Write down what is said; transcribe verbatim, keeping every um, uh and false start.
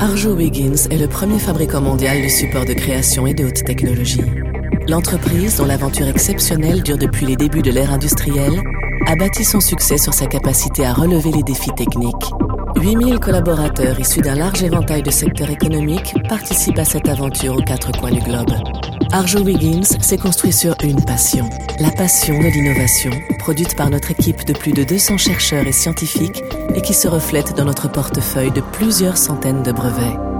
Arjowiggins est le premier fabricant mondial de supports de création et de haute technologie. L'entreprise, dont l'aventure exceptionnelle dure depuis les débuts de l'ère industrielle, a bâti son succès sur sa capacité à relever les défis techniques. huit mille collaborateurs issus d'un large éventail de secteurs économiques participent à cette aventure aux quatre coins du globe. Arjowiggins s'est construit sur une passion, la passion de l'innovation, produite par notre équipe de plus de deux cents chercheurs et scientifiques et qui se reflète dans notre portefeuille de plusieurs centaines de brevets.